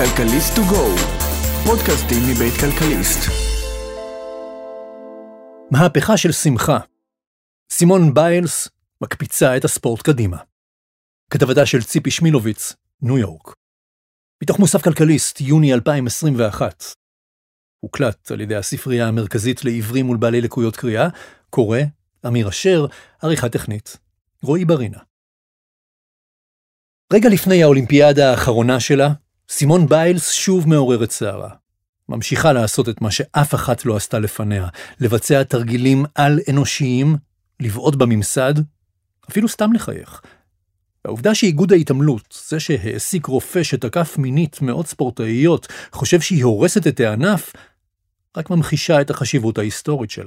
כלכליסט to go, פודקאסטים מבית כלכליסט. מהפכה של שמחה. סימון ביילס מקפיצה את הספורט קדימה. כתבתה של ציפי שמילוביץ, ניו יורק. מתוך מוסף כלכליסט, יוני 2021. הוקלט על ידי הספרייה המרכזית לעיוורים ולבעלי לקויות קריאה, קורא, אמיר אשר, עריכה טכנית, רועי ברינה. רגע לפני האולימפיאדה האחרונה שלה, סימון ביילס שוב מעוררת שערה. ממשיכה לעשות את מה שאף אחת לא עשתה לפניה, לבצע תרגילים על-אנושיים, לבעוט בממסד, אפילו סתם לחייך. העובדה שאיגוד ההתעמלות, זה שהעסיק רופא שתקף מינית מאות ספורטאיות, חושב שהיא הורסת את הענף, רק ממחישה את החשיבות ההיסטורית שלה.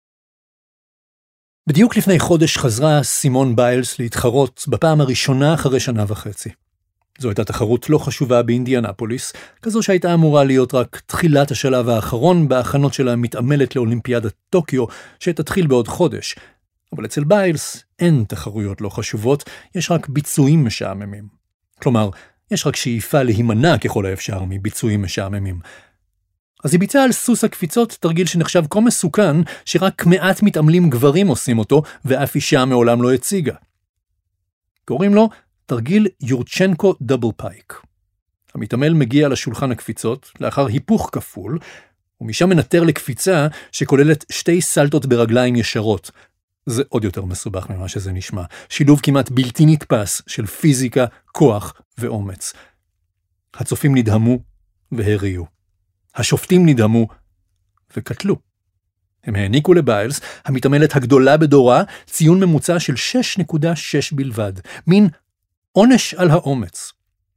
בדיוק לפני חודש חזרה סימון ביילס להתחרות בפעם הראשונה אחרי שנה וחצי. זו הייתה תחרות לא חשובה באינדיאנפוליס, כזו שהייתה אמורה להיות רק תחילת השלב האחרון בהכנות של המתעמלת לאולימפיאדת טוקיו, שתתחיל בעוד חודש. אבל אצל ביילס אין תחרויות לא חשובות, יש רק ביצועים משעממים. כלומר, יש רק שאיפה להימנע ככל האפשר מביצועים משעממים. אז היא ביצעה על סוס הקפיצות תרגיל שנחשב כה מסוכן, שרק מעט מתעמלים גברים עושים אותו, ואף אישה מעולם לא הציגה. קוראים לו תרגיל יורצ'נקו דאבל פייק. המתעמל מגיע לשולחן הקפיצות, לאחר היפוך כפול, ומשם מנטר לקפיצה שכוללת שתי סלטות ברגליים ישרות. זה עוד יותר מסובך ממה שזה נשמע. שילוב כמעט בלתי נתפס של פיזיקה, כוח ואומץ. הצופים נדהמו והריעו. השופטים נדהמו וקטלו. הם העניקו לביילס, המתעמלת הגדולה בדורה, ציון ממוצע של 6.6 בלבד. מין עונש על האומץ.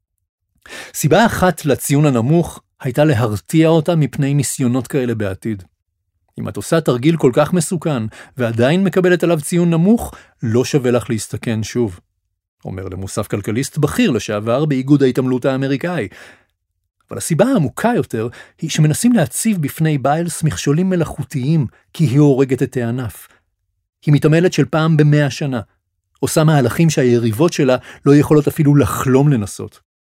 סיבה אחת לציון הנמוך הייתה להרתיע אותה מפני ניסיונות כאלה בעתיד. אם את עושה תרגיל כל כך מסוכן ועדיין מקבלת עליו ציון נמוך, לא שווה לך להסתכן שוב. אומר למוסף כלכליסט בכיר לשעבר באיגוד ההתעמלות האמריקאי. אבל הסיבה העמוקה יותר היא שמנסים להציב בפני ביילס מכשולים מלאכותיים כי היא הורגת את הענף. היא מתעמלת של פעם ב100 שנה. עושה מהלכים שהיריבות שלה לא יכולות אפילו לחלום לנסות.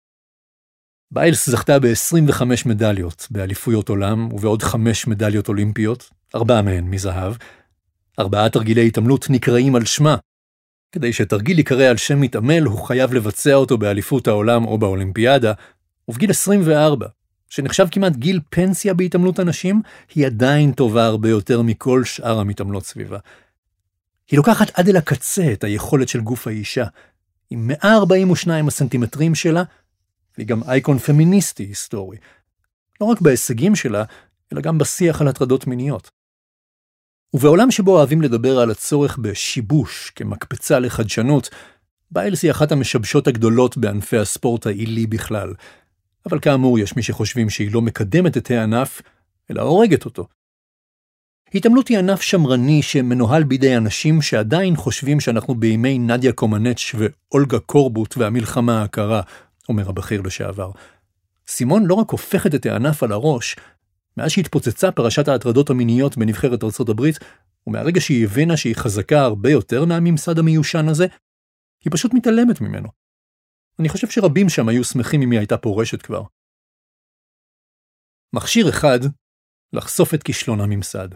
ביילס זכתה ב25 מדליות באליפויות עולם ובעוד 5 מדליות אולימפיות, 4 מהן מזהב. 4 תרגילי התעמלות נקראים על שמה. כדי שתרגיל יקרא על שם מתעמל, הוא חייב לבצע אותו באליפות העולם או באולימפיאדה, ובגיל 24, שנחשב כמעט גיל פנסיה בהתעמלות אנשים, היא עדיין טובה הרבה יותר מכל שאר המתעמלות סביבה. היא לוקחת עד אל הקצה את היכולת של גוף האישה, עם 142 הסנטימטרים שלה, והיא גם אייקון פמיניסטי היסטורי. לא רק בהישגים שלה, אלא גם בשיח על הטרדות מיניות. ובעולם שבו אוהבים לדבר על הצורך בשיבוש כמקפצה לחדשנות, ביילס היא אחת המשבשות הגדולות בענפי הספורט העילי בכלל. אבל כאמור יש מי שחושבים שהיא לא מקדמת את הענף, אלא הורגת אותו. התעמלות היא ענף שמרני שמנוהל בידי אנשים שעדיין חושבים שאנחנו בימי נדיה קומנץ' ואולגה קורבוט והמלחמה הקרה, אומר הבכיר לשעבר. סימון לא רק הופכת את הענף על הראש, מאז שהתפוצצה פרשת ההטרדות המיניות בנבחרת ארצות הברית, ומהרגע שהיא הבינה שהיא חזקה הרבה יותר מהממסד המיושן הזה, היא פשוט מתעלמת ממנו. אני חושב שרבים שם היו שמחים אם היא הייתה פורשת כבר. מכשיר אחד, לחשוף את כישלון הממסד.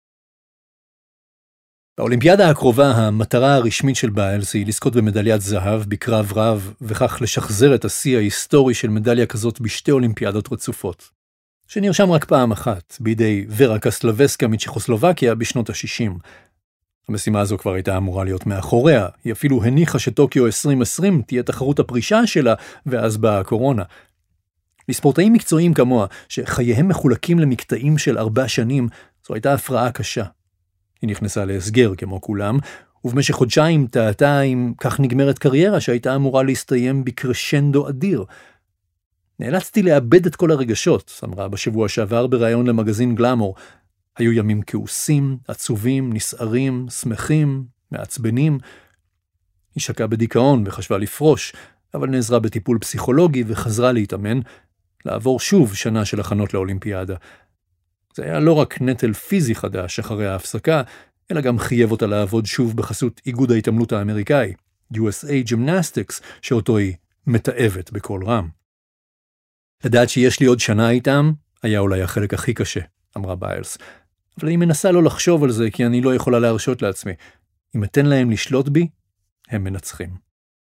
באולימפיאדה הקרובה, המטרה הרשמית של ביילס היא לזכות במדליית זהב בקרב רב, וכך לשחזר את השיא ההיסטורי של מדליה כזאת בשתי אולימפיאדות רצופות, שנרשם רק פעם אחת, בידי ורה קסלבסקה מצ'כוסלובקיה בשנות ה-60. המשימה הזו כבר הייתה אמורה להיות מאחוריה, היא אפילו הניחה שטוקיו 2020 תהיה תחרות הפרישה שלה, ואז באה הקורונה. לספורטאים מקצועיים כמוה, שחייהם מחולקים למקטעים של 4 שנים, זו הייתה הפרעה קשה. היא נכנסה להסגר כמו כולם, ובמשך חודשיים טעתה אם כך נגמרת קריירה שהייתה אמורה להסתיים בקרשנדו אדיר. נאלצתי לאבד את כל הרגשות, אמרה בשבוע שעבר בראיון למגזין גלאמור. היו ימים כעוסים, עצובים, נסערים, שמחים, מעצבנים. היא שקעה בדיכאון וחשבה לפרוש, אבל נעזרה בטיפול פסיכולוגי וחזרה להתאמן, לעבור שוב שנה של הכנות לאולימפיאדה. זה היה לא רק נטל פיזי חדש אחרי ההפסקה, אלא גם חייב אותה לעבוד שוב בחסות איגוד ההתעמלות האמריקאי, USA Gymnastics, שאותו היא מתאבת בכל רם. לדעת שיש לי עוד שנה איתם, היה אולי החלק הכי קשה, אמרה ביילס. אבל אני מנסה לא לחשוב על זה, כי אני לא יכולה להרשות לעצמי. אם אתן להם לשלוט בי, הם מנצחים.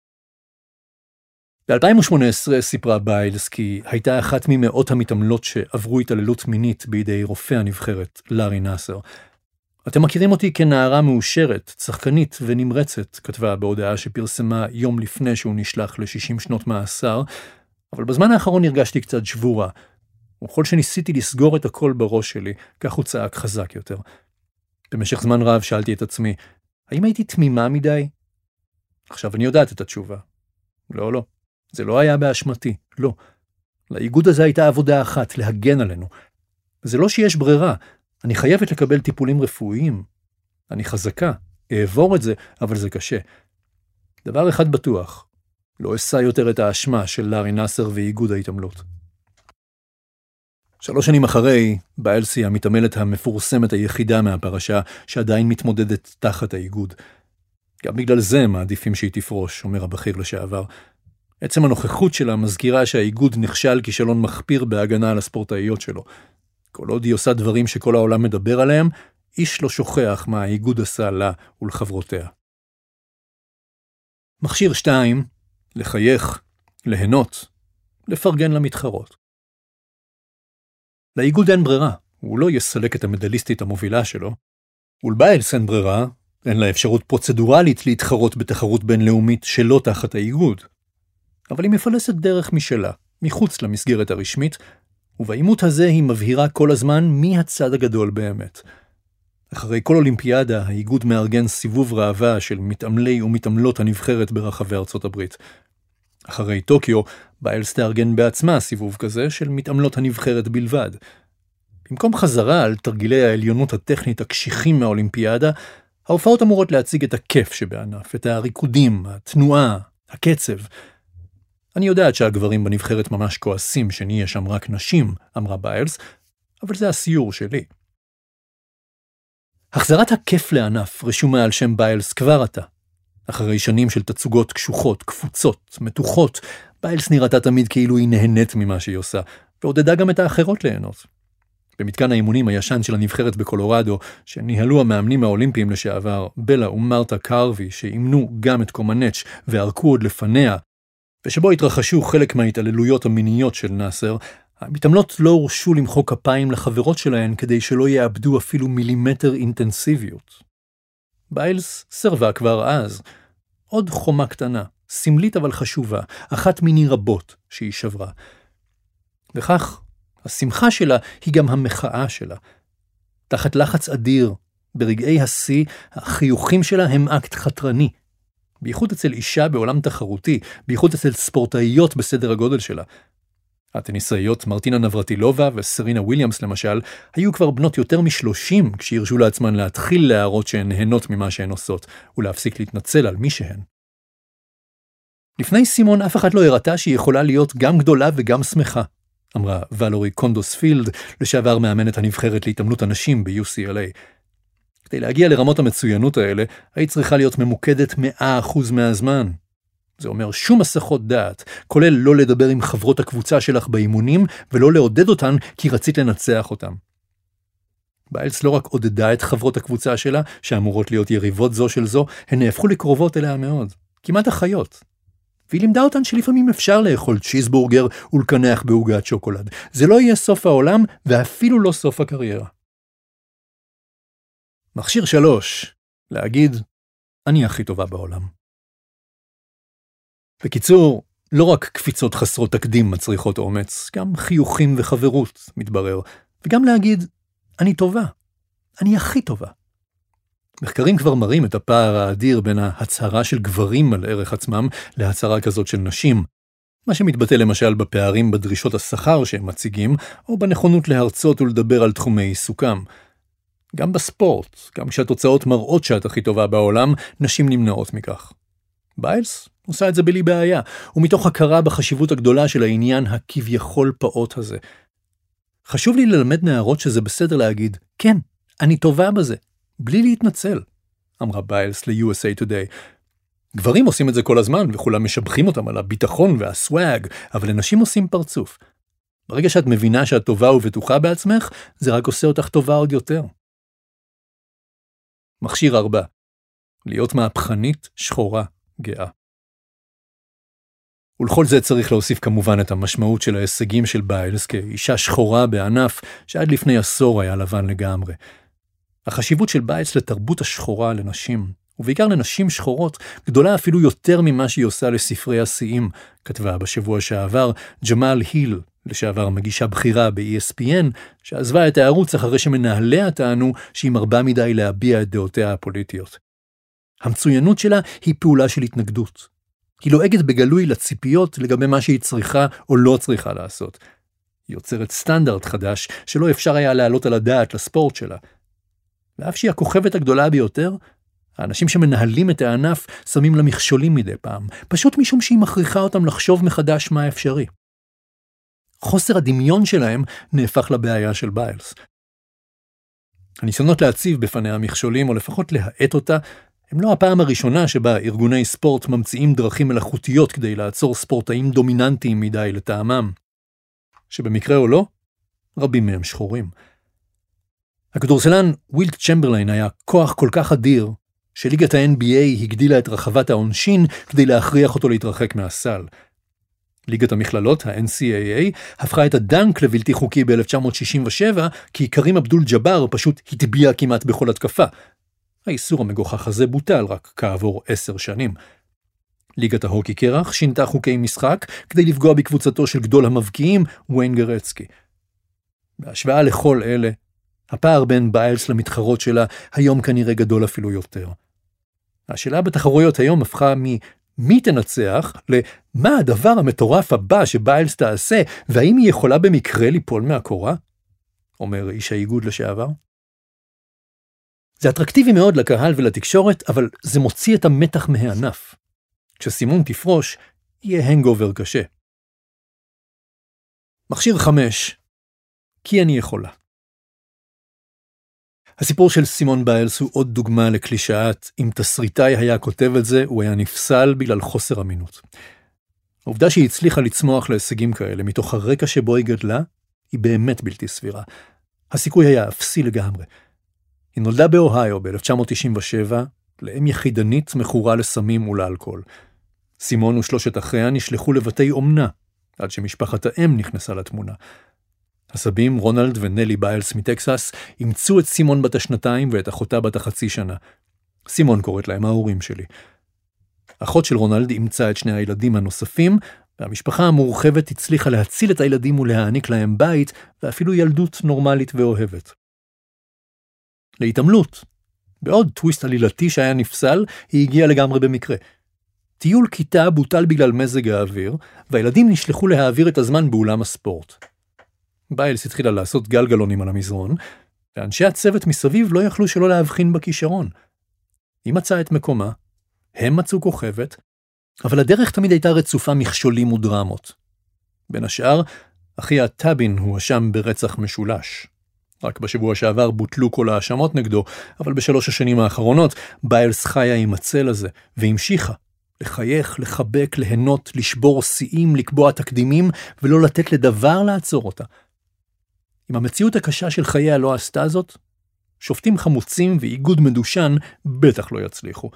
ב-2018 סיפרה ביילס כי הייתה אחת ממאות המתעמלות שעברו התעללות מינית בידי רופא הנבחרת, לארי נאסר. אתם מכירים אותי כנערה מאושרת, צחקנית ונמרצת, כתבה בהודעה שפרסמה יום לפני שהוא נשלח ל-60 שנות מאסר, אבל בזמן האחרון הרגשתי קצת שבורה. וכל שניסיתי לסגור את הכל בראש שלי, כך הוא צעק חזק יותר. במשך זמן רב שאלתי את עצמי, האם הייתי תמימה מדי? עכשיו אני יודעת את התשובה. לא. זה לא היה באשמתי, לא. לאיגוד הזה הייתה עבודה אחת, להגן עלינו. זה לא שיש ברירה, אני חייבת לקבל טיפולים רפואיים. אני חזקה, אעבור את זה, אבל זה קשה. דבר אחד בטוח, לא אשא יותר את האשמה של לארי נאסר ואיגוד ההתעמלות. 3 שנים אחרי, ביילס היא המתעמלת המפורסמת היחידה מהפרשה שעדיין מתמודדת תחת האיגוד. גם בגלל זה מעדיפים שהיא תפרוש, אומר הבכיר לשעבר. עצם הנוכחות שלה מזכירה שהאיגוד נכשל כישלון מחפיר בהגנה על הספורטאיות שלו. כל עוד היא עושה דברים שכל העולם מדבר עליהם, איש לא שוכח מה האיגוד עשה לה ולחברותיה. מכשיר 2, לחייך, ליהנות, לפרגן למתחרות. לאיגוד אין ברירה, הוא לא יסלק את המדליסטית המובילה שלו. ולביילס אין ברירה, אין לה אפשרות פרוצדורלית להתחרות בתחרות בינלאומית שלא תחת האיגוד. אבל היא מפלסת דרך משלה, מחוץ למסגרת הרשמית, ובאימות הזה היא מבהירה כל הזמן מי הצד הגדול באמת. אחרי כל אולימפיאדה, האיגוד מארגן סיבוב ראווה של מתעמלי ומתעמלות הנבחרת ברחבי ארצות הברית. אחרי טוקיו, ביילס תארגן בעצמה סיבוב כזה של מתעמלות הנבחרת בלבד. במקום חזרה על תרגילי העליונות הטכנית הקשיחים מהאולימפיאדה, ההופעות אמורות להציג את הכיף שבענף, את הריקודים, התנועה, הקצב. אני יודעת שהגברים בנבחרת ממש כועסים שנהיה שם רק נשים, אמרה ביילס, אבל זה הסיור שלי. החזרת הכיף לענף רשומה על שם ביילס כבר עתה. אחרי שנים של תצוגות קשוחות, קפוצות, מתוחות, ביילס נראתה תמיד כאילו היא נהנית ממה שהיא עושה, ועודדה גם את האחרות ליהנות. במתקן האימונים הישן של הנבחרת בקולורדו, שניהלו המאמנים האולימפיים לשעבר, בלה ומרתה קרווי, שאימנו גם את קומנץ' וערכו עוד לפניה, ושבו התרחשו חלק מההתעללויות המיניות של נאסר, המתעמלות לא הורשו למחוא כפיים לחברות שלהן כדי שלא יאבדו אפילו מילימטר אינטנסיביות. ביילס סרבה כבר אז. עוד חומה קטנה, סמלית אבל חשובה, אחת מיני רבות שהיא שברה. וכך, השמחה שלה היא גם המחאה שלה. תחת לחץ אדיר, ברגעי השיא, החיוכים שלה הם אקט חתרני. בייחוד אצל אישה בעולם תחרותי, בייחוד אצל ספורטאיות בסדר הגודל שלה. הטניסאיות מרטינה נברטילובה וסרינה וויליאמס למשל, היו כבר בנות יותר מ-30 כשהרשו לעצמן להתחיל להראות שהן נהנות ממה שהן עושות, ולהפסיק להתנצל על מי שהן. לפני סימון אף אחד לא הראתה שהיא יכולה להיות גם גדולה וגם שמחה, אמרה ולורי קונדוספילד, לשעבר מאמנת הנבחרת להתעמלות הנשים ב-UCLA. כדי להגיע לרמות המצוינות האלה, היית צריכה להיות ממוקדת 100% מהזמן. זה אומר שום מסכות דעת, כולל לא לדבר עם חברות הקבוצה שלך באימונים, ולא לעודד אותן כי רצית לנצח אותן. ביילס לא רק עודדה את חברות הקבוצה שלה, שאמורות להיות יריבות זו של זו, הן נהפכו לקרובות אליה מאוד, כמעט אחיות. והיא לימדה אותן שלפעמים אפשר לאכול צ'יזבורגר ולקנח בעוגת שוקולד. זה לא יהיה סוף העולם, ואפילו לא סוף הקריירה. מכשיר 3, להגיד, אני הכי טובה בעולם. בקיצור, לא רק קפיצות חסרות תקדים מצריכות אומץ, גם חיוכים וחברות, מתברר, וגם להגיד, אני טובה, אני הכי טובה. מחקרים כבר מראים את הפער האדיר בין ההצהרה של גברים על ערך עצמם להצהרה כזאת של נשים, מה שמתבטא למשל בפערים בדרישות השכר שהם מציגים, או בנכונות להרצות ולדבר על תחומי עיסוקם. גם בספורט, גם כשהתוצאות מראות שאת הכי טובה בעולם, נשים נמנעות מכך. ביילס עושה את זה בלי בעיה, ומתוך הכרה בחשיבות הגדולה של העניין הכביכול פעוט הזה. חשוב לי ללמד נערות שזה בסדר להגיד, כן, אני טובה בזה, בלי להתנצל, אמרה ביילס ל-USA Today. גברים עושים את זה כל הזמן, וכולם משבחים אותם על הביטחון והסוואג, אבל אנשים עושים פרצוף. ברגע שאת מבינה שאת טובה ובטוחה בעצמך, זה רק עושה אותך טובה עוד יותר. מכשיר 4. להיות מהפכנית, שחורה, גאה. ולכל זה צריך להוסיף כמובן את המשמעות של ההישגים של ביילס כאישה שחורה בענף שעד לפני עשור היה לבן לגמרי. החשיבות של ביילס לתרבות השחורה לנשים, ובעיקר לנשים שחורות, גדולה אפילו יותר ממה שהיא עושה לספרי השיאים, כתבה בשבוע שעבר ג'מאל היל, לשעבר מגישה בחירה ב-ESPN, שעזבה את הערוץ אחרי שמנהליה טענו שהיא מרבה מדי להביע את דעותיה הפוליטיות. המצוינות שלה היא פעולה של התנגדות. היא לועגת בגלוי לציפיות לגבי מה שהיא צריכה או לא צריכה לעשות. היא יוצרת סטנדרט חדש שלא אפשר היה להעלות על הדעת לספורט שלה. ואף שהיא הכוכבת הגדולה ביותר, האנשים שמנהלים את הענף שמים לה מכשולים מדי פעם, פשוט משום שהיא מכריחה אותם לחשוב מחדש מה אפשרי. חוסר הדמיון שלהם נהפך לבעיה של ביילס. הניסיונות להציב בפניה מכשולים, או לפחות להעט אותה, הם לא הפעם הראשונה שבה ארגוני ספורט ממציאים דרכים מלאכותיות כדי לעצור ספורטאים דומיננטיים מדי לטעמם. שבמקרה או לא, רבים מהם שחורים. הכדורסלן ווילט צ'מברליין היה כוח כל כך אדיר, שליגת ה-NBA הגדילה את רחבת העונשין כדי להכריח אותו להתרחק מהסל. ליגת המכללות, ה-NCAA, הפכה את הדנק לבלתי חוקי ב-1967, כי קרים אבדול ג'אבר פשוט הטביע כמעט בכל התקפה. האיסור המגוחך הזה בוטל רק כעבור 10 שנים. ליגת ההוקי קרח שינתה חוקי משחק כדי לפגוע בקבוצתו של גדול המבקיעים, וויין גרצקי. בהשוואה לכל אלה, הפער בין ביילס למתחרות שלה היום כנראה גדול אפילו יותר. השאלה בתחרויות היום הפכה מי תנצח למה הדבר המטורף הבא שביילס תעשה, והאם היא יכולה במקרה ליפול מהקורה? אומר איש האיגוד לשעבר. זה אטרקטיבי מאוד לקהל ולתקשורת, אבל זה מוציא את המתח מהענף. כשסימון תפרוש, יהיה הנגובר קשה. מכשיר 5. כי אני יכולה. הסיפור של סימון ביילס הוא עוד דוגמה לקלישאת, אם תסריטאי היה כותב את זה, הוא היה נפסל בגלל חוסר אמינות. העובדה שהיא הצליחה לצמוח להישגים כאלה מתוך הרקע שבו היא גדלה, היא באמת בלתי סבירה. הסיכוי היה אפסי לגמרי. היא נולדה באוהיו ב-1997, לאם יחידנית מכורה לסמים ולאלכוהול. סימון ושלושת אחיה נשלחו לבתי אומנה, עד שמשפחת האם נכנסה לתמונה. הסבים, רונלד ונלי ביילס מטקסס, אימצו את סימון בת השנתיים ואת אחותה בת החצי שנה. סימון קוראת להם ההורים שלי. אחות של רונלד אימצה את שני הילדים הנוספים, והמשפחה המורחבת הצליחה להציל את הילדים ולהעניק להם בית, ואפילו ילדות נורמלית ואוהבת. להתעמלות, בעוד טוויסט עלילתי שהיה נפסל, היא הגיעה לגמרי במקרה. טיול כיתה בוטל בגלל מזג האוויר, והילדים נשלחו להעביר את הזמן באולם הספורט. ביילס התחילה לעשות גלגלונים על המזרון, ואנשי הצוות מסביב לא יכלו שלא להבחין בכישרון. היא מצאה את מקומה, הם מצאו כוכבת, אבל הדרך תמיד הייתה רצופה מכשולים ודרמות. בין השאר, אחיה טאבין הואשם ברצח משולש. רק בשבוע שעבר בוטלו כל האשמות נגדו, אבל ב3 השנים האחרונות ביילס חיה עם הצל הזה, והמשיכה. לחייך, לחבק, ליהנות, לשבור שיאים, לקבוע תקדימים, ולא לתת לדבר לעצור אותה. אם המציאות הקשה של חייה לא עשתה זאת, שופטים חמוצים ואיגוד מדושן בטח לא יצליחו.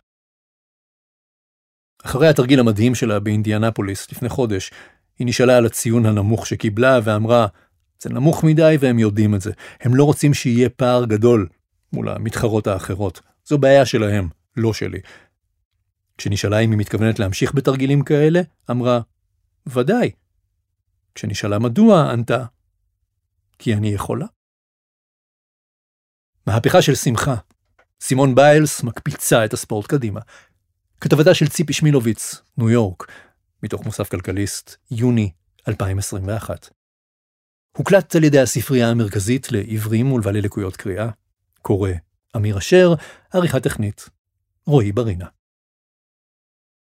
אחרי התרגיל המדהים שלה באינדיאנפוליס לפני חודש, היא נשאלה על הציון הנמוך שקיבלה ואמרה, זה נמוך מדי והם יודעים את זה. הם לא רוצים שיהיה פער גדול מול המתחרות האחרות. זו בעיה שלהם, לא שלי. כשנשאלה אם היא מתכוונת להמשיך בתרגילים כאלה, אמרה, ודאי. כשנשאלה מדוע, ענתה, כי אני יכולה. מהפכה של שמחה. סימון ביילס מקפיצה את הספורט קדימה. כתבתה של ציפי שמילוביץ, ניו יורק, מתוך מוסף כלכליסט, יוני 2021. הוקלט על ידי הספרייה המרכזית לעברים ולבעלי לקויות קריאה. קורא אמיר אשר, עריכה טכנית, רועי ברינה.